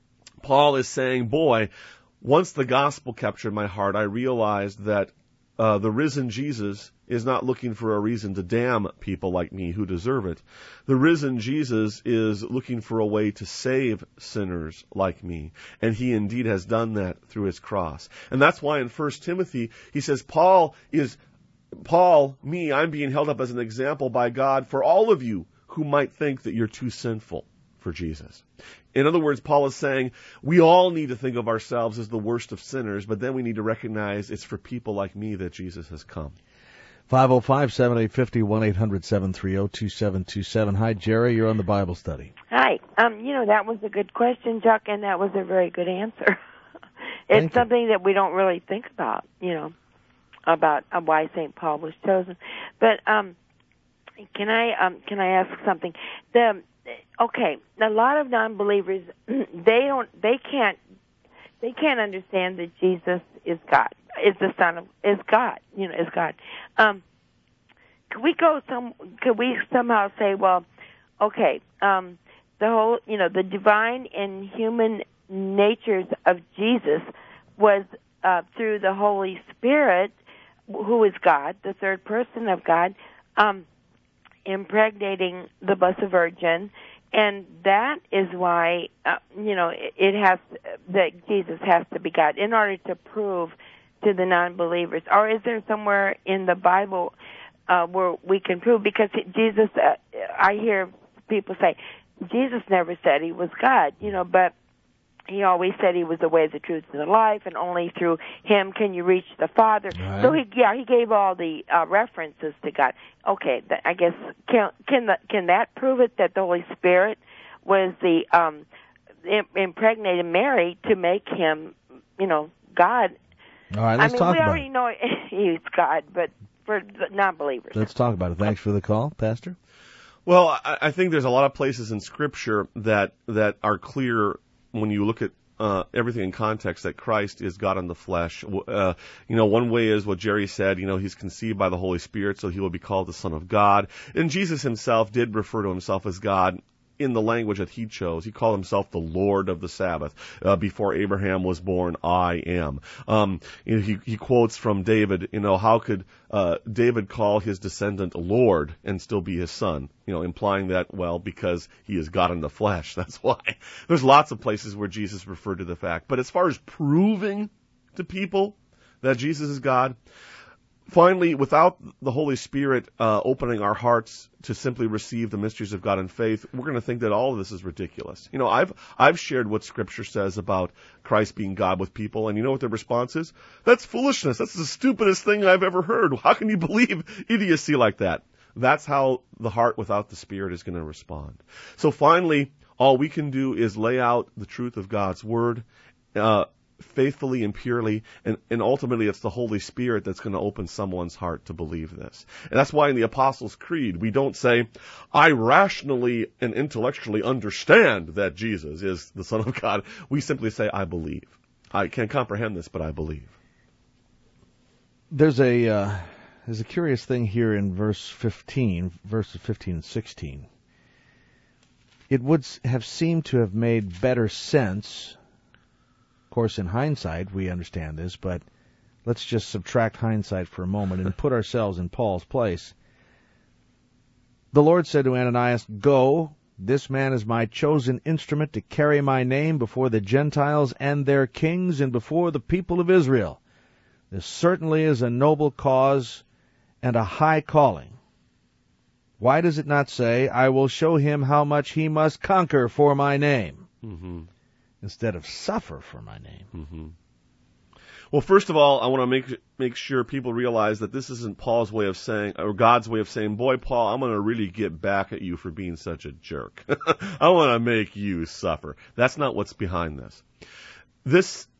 Paul is saying, boy, once the gospel captured my heart, I realized that uh, the risen Jesus is not looking for a reason to damn people like me who deserve it. The risen Jesus is looking for a way to save sinners like me. And he indeed has done that through his cross. And that's why in First Timothy, he says, Paul is, Paul, me, I'm being held up as an example by God for all of you who might think that you're too sinful for Jesus. In other words, Paul is saying we all need to think of ourselves as the worst of sinners, but then we need to recognize it's for people like me that Jesus has come. five oh five, seven eight five oh, one eight hundred, seven three oh, two seven two seven. Hi, Jerry. You're on the Bible study. Hi. Um, you know, that was a good question, Chuck, and that was a very good answer. It's Thank something you. that we don't really think about, you know, about uh, why Saint Paul was chosen. But um, can I um, can I ask something? The okay, a lot of non-believers they don't they can't they can't understand that Jesus is God, is the Son of is God, you know, is God. Um, could we go some? Could we somehow say, well, okay, um, the whole, you know, the divine and human natures of Jesus was uh, through the Holy Spirit, who is God, the third person of God, um, impregnating the Blessed Virgin, and that is why, uh, you know, it, it has, that Jesus has to be God in order to prove to the non-believers. Or is there somewhere in the Bible uh, where we can prove, because Jesus, uh, I hear people say, Jesus never said he was God, you know, but he always said he was the way, the truth, and the life, and only through him can you reach the Father. Right. So he, yeah, he gave all the uh, references to God. Okay, th- I guess can can the, can that prove it that the Holy Spirit was the um, impregnated Mary to make him, you know, God? All right, let's I mean, talk we about already it. know he's God, but for the non-believers. Let's talk about it. Thanks for the call, Pastor. Well, I, I think there's a lot of places in Scripture that that are clear when you look at uh, everything in context, that Christ is God in the flesh. Uh, you know, one way is what Jerry said, you know, he's conceived by the Holy Spirit, so he will be called the Son of God. And Jesus himself did refer to himself as God in the language that he chose. He called himself the Lord of the Sabbath. Uh, before Abraham was born, I am. Um, you know, he, he quotes from David, you know, how could uh, David call his descendant Lord and still be his son? You know, implying that, well, because he is God in the flesh. That's why. There's lots of places where Jesus referred to the fact. But as far as proving to people that Jesus is God, finally, without the Holy Spirit uh, opening our hearts to simply receive the mysteries of God in faith, we're going to think that all of this is ridiculous. You know, I've I've shared what Scripture says about Christ being God with people, and you know what their response is? That's foolishness. That's the stupidest thing I've ever heard. How can you believe idiocy like that? That's how the heart without the Spirit is going to respond. So finally, all we can do is lay out the truth of God's Word, uh, faithfully and purely, and, and ultimately it's the Holy Spirit that's going to open someone's heart to believe this. And that's why in the Apostles' Creed, we don't say, I rationally and intellectually understand that Jesus is the Son of God. We simply say, I believe. I can't comprehend this, but I believe. There's a, uh, there's a curious thing here in verse fifteen, verses fifteen and sixteen. It would have seemed to have made better sense. Of course, in hindsight, we understand this, but let's just subtract hindsight for a moment and put ourselves in Paul's place. The Lord said to Ananias, Go, this man is my chosen instrument to carry my name before the Gentiles and their kings and before the people of Israel. This certainly is a noble cause and a high calling. Why does it not say, I will show him how much he must conquer for my name? Mm-hmm. Instead of suffer for my name. Mm-hmm. Well, first of all, I want to make make sure people realize that this isn't Paul's way of saying, or God's way of saying, boy, Paul, I'm going to really get back at you for being such a jerk. I want to make you suffer. That's not what's behind this. This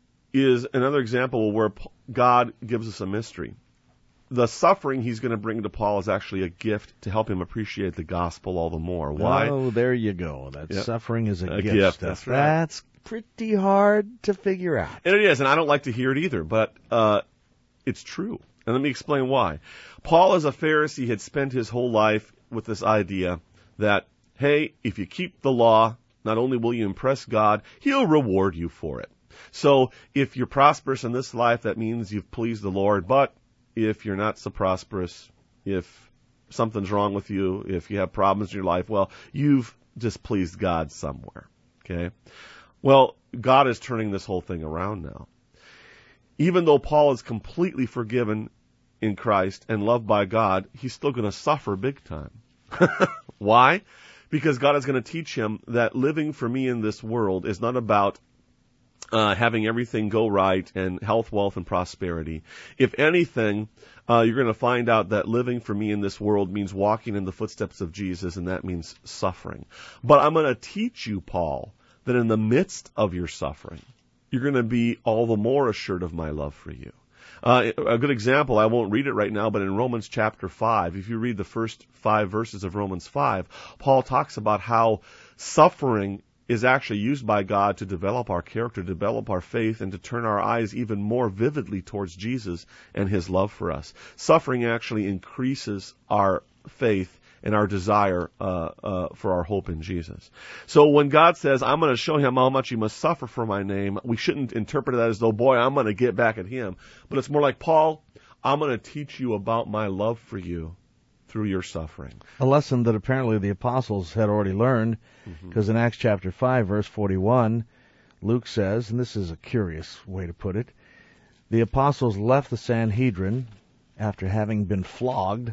is another example where God gives us a mystery. The suffering he's going to bring to Paul is actually a gift to help him appreciate the gospel all the more. Why? Oh, there you go. That yep. suffering is a, a gift. gift. Stuff. That's right. That's pretty hard to figure out. And it is, and I don't like to hear it either, but uh, it's true. And let me explain why. Paul, as a Pharisee, had spent his whole life with this idea that, hey, if you keep the law, not only will you impress God, he'll reward you for it. So if you're prosperous in this life, that means you've pleased the Lord, but if you're not so prosperous, if something's wrong with you, if you have problems in your life, well, you've displeased God somewhere, okay? Well, God is turning this whole thing around now. Even though Paul is completely forgiven in Christ and loved by God, he's still going to suffer big time. Why? Because God is going to teach him that living for me in this world is not about Uh, having everything go right and health, wealth, and prosperity. If anything, uh, you're going to find out that living for me in this world means walking in the footsteps of Jesus, and that means suffering. But I'm going to teach you, Paul, that in the midst of your suffering, you're going to be all the more assured of my love for you. Uh, a good example, I won't read it right now, but in Romans chapter five, if you read the first five verses of Romans five, Paul talks about how suffering is actually used by God to develop our character, develop our faith, and to turn our eyes even more vividly towards Jesus and his love for us. Suffering actually increases our faith and our desire uh, uh, for our hope in Jesus. So when God says, I'm going to show him how much he must suffer for my name, we shouldn't interpret that as though, boy, I'm going to get back at him. But it's more like, Paul, I'm going to teach you about my love for you through your suffering. A lesson that apparently the apostles had already learned, because mm-hmm. in Acts chapter five, verse forty-one, Luke says, and this is a curious way to put it, the apostles left the Sanhedrin after having been flogged,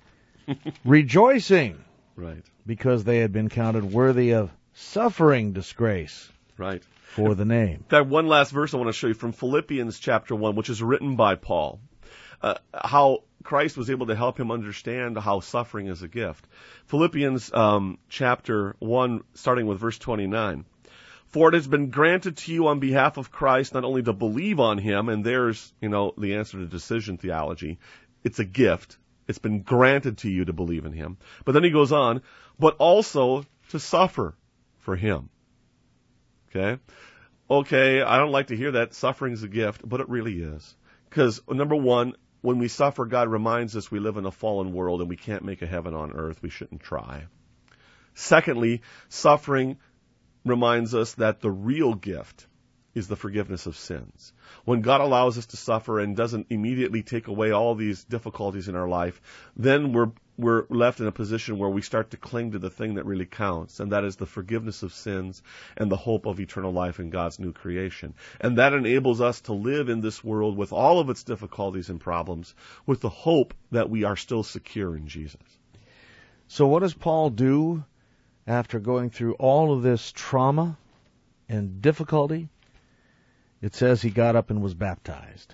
rejoicing, right, because they had been counted worthy of suffering disgrace, right, for the name. That one last verse I want to show you from Philippians chapter one, which is written by Paul, uh, how Christ was able to help him understand how suffering is a gift. Philippians um, chapter one, starting with verse twenty-nine. For it has been granted to you on behalf of Christ not only to believe on him, and there's, you know, the answer to decision theology. It's a gift. It's been granted to you to believe in him. But then he goes on, but also to suffer for him. Okay? Okay, I don't like to hear that. Suffering's a gift, but it really is. Because, number one, when we suffer, God reminds us we live in a fallen world and we can't make a heaven on earth. We shouldn't try. Secondly, suffering reminds us that the real gift is the forgiveness of sins. When God allows us to suffer and doesn't immediately take away all these difficulties in our life, then we're we're left in a position where we start to cling to the thing that really counts, and that is the forgiveness of sins and the hope of eternal life in God's new creation. And that enables us to live in this world with all of its difficulties and problems with the hope that we are still secure in Jesus. So what does Paul do after going through all of this trauma and difficulty? It says he got up and was baptized.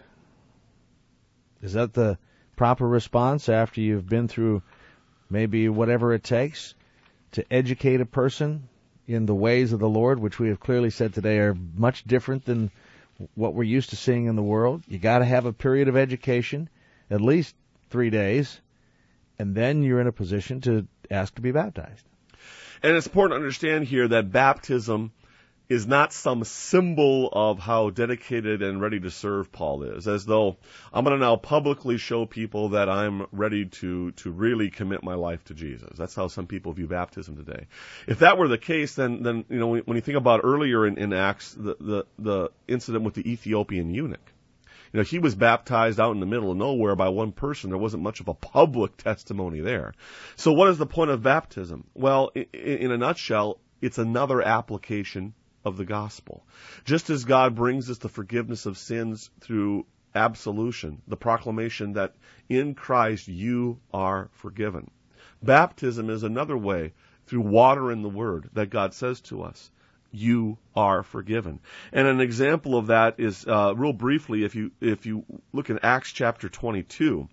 Is that the proper response after you've been through maybe whatever it takes to educate a person in the ways of the Lord, which we have clearly said today are much different than what we're used to seeing in the world? You got to have a period of education, at least three days, and then you're in a position to ask to be baptized. And it's important to understand here that baptism is not some symbol of how dedicated and ready to serve Paul is, as though I'm going to now publicly show people that I'm ready to, to really commit my life to Jesus. That's how some people view baptism today. If that were the case, then, then you know, when you think about earlier in, in Acts, the, the, the incident with the Ethiopian eunuch, you know, he was baptized out in the middle of nowhere by one person. There wasn't much of a public testimony there. So what is the point of baptism? Well, in, in a nutshell, it's another application of the gospel. Just as God brings us the forgiveness of sins through absolution, the proclamation that in Christ you are forgiven. Baptism is another way, through water and the word, that God says to us, you are forgiven. And an example of that is, uh, real briefly, if you if you look at Acts chapter twenty-two.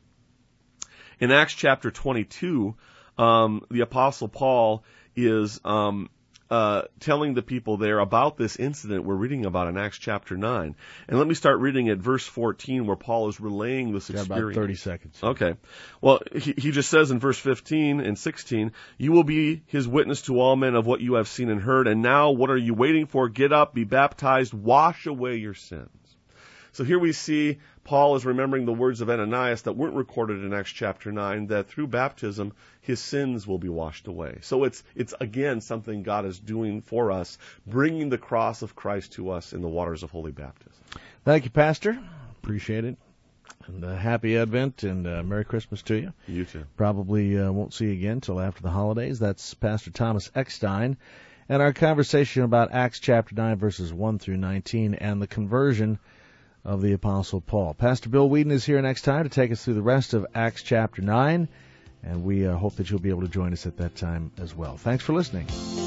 In Acts chapter twenty-two, um, the Apostle Paul is um, Uh, telling the people there about this incident we're reading about in Acts chapter nine. And let me start reading at verse fourteen, where Paul is relaying this experience. Got about thirty seconds. Okay. Well, he, he just says in verse fifteen and sixteen, you will be his witness to all men of what you have seen and heard. And now what are you waiting for? Get up, be baptized, wash away your sins. So here we see Paul is remembering the words of Ananias that weren't recorded in Acts chapter nine, that through baptism, his sins will be washed away. So it's, it's again, something God is doing for us, bringing the cross of Christ to us in the waters of holy baptism. Thank you, Pastor. Appreciate it. And uh, happy Advent and uh, Merry Christmas to you. You too. Probably uh, won't see you again until after the holidays. That's Pastor Thomas Eckstein. And our conversation about Acts chapter nine, verses one through nineteen, and the conversion of the Apostle Paul. Pastor Bill Whedon is here next time to take us through the rest of Acts chapter nine, and we uh, hope that you'll be able to join us at that time as well. Thanks for listening.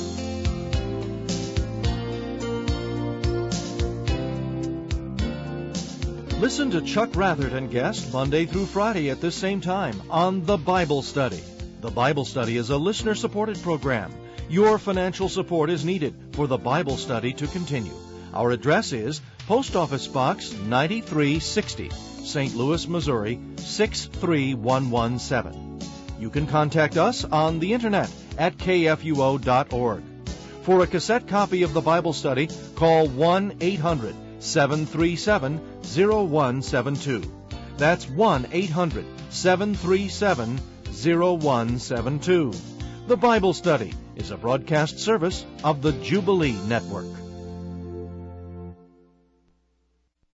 Listen to Chuck Rathert and guests Monday through Friday at this same time on The Bible Study. The Bible Study is a listener-supported program. Your financial support is needed for The Bible Study to continue. Our address is Post Office Box ninety-three sixty, Saint Louis, Missouri six three one one seven. You can contact us on the internet at k f u o dot org. For a cassette copy of the Bible Study, call one eight hundred seven three seven zero one seven two. That's one eight hundred seven three seven zero one seven two. The Bible Study is a broadcast service of the Jubilee Network.